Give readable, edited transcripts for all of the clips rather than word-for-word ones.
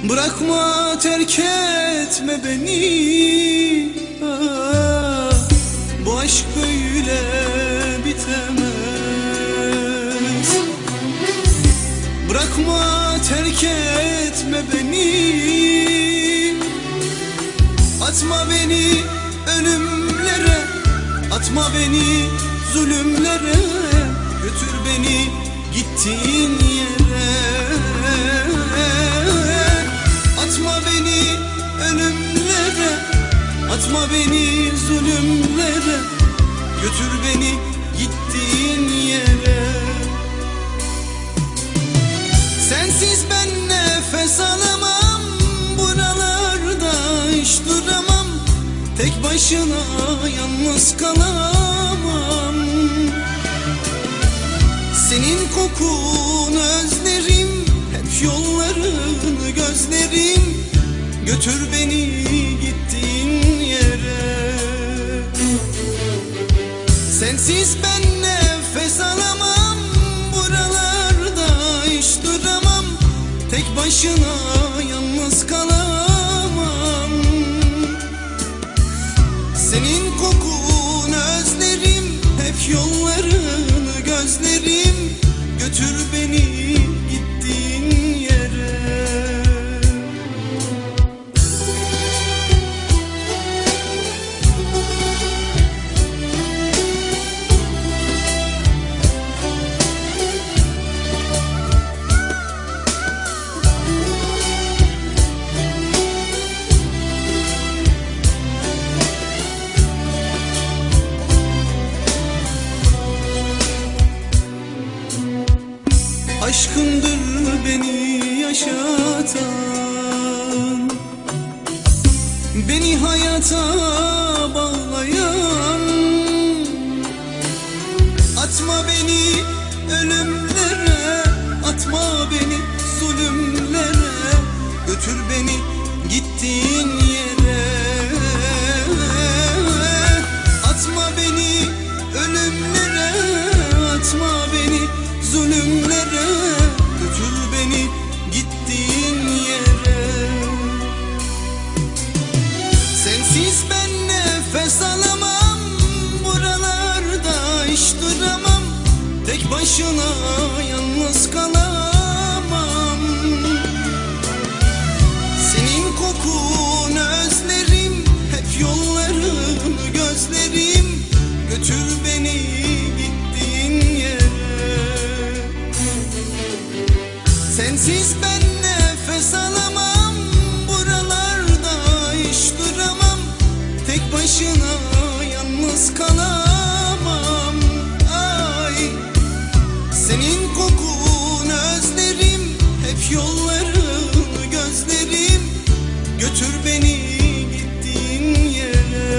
Bırakma, terk etme beni. Bu aşk böyle bitemez. Bırakma, terk etme beni. Atma beni ölümlere, atma beni zulümlere. Götür beni gittiğin yere. Atma beni ölümlere, atma beni zulümlere. Götür beni gittiğin yere. Sensiz ben nefes alamam, buralarda hiç duramam. Tek başına yalnız kalamam. Senin kokunu özlerim, hep yollarını gözlerim. Götür beni gittiğin yere. Sensiz ben nefes alamam, buralarda hiç duramam. Tek başına yalnız kalamam. Senin kokunu özlerim, hep yollarını gözlerim. Götür beni gittiğin yere. Aşkındır beni yaşatan, beni hayata bağlayan. Atma beni ölümlere, atma beni zulümlere. Götür beni gittiğin yere. Atma beni ölümlere, atma beni zulümlere. Götür beni gittiğin yere. Sensiz ben nefes alamam, buralarda hiç duramam. Tek başına yalnız kalamam. Senin kokunu özlerim, hep yollarını gözlerim. Götür beni gittiğin yere. Sensiz ben nefes alamam, buralarda hiç duramam. Tek başına yalnız kalamam. Ay, senin kokunu özlerim, hep yollarını gözlerim. Götür beni gittiğin yere.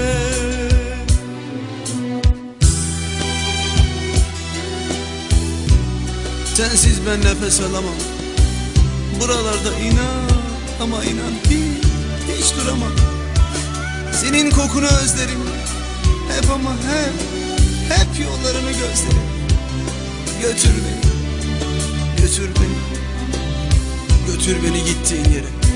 Sensiz ben nefes alamam, buralarda inan ama inan hiç duramam. Senin kokunu özlerim, hep ama hep yollarını gözlerim. Götür beni, götür beni, götür beni gittiğin yere.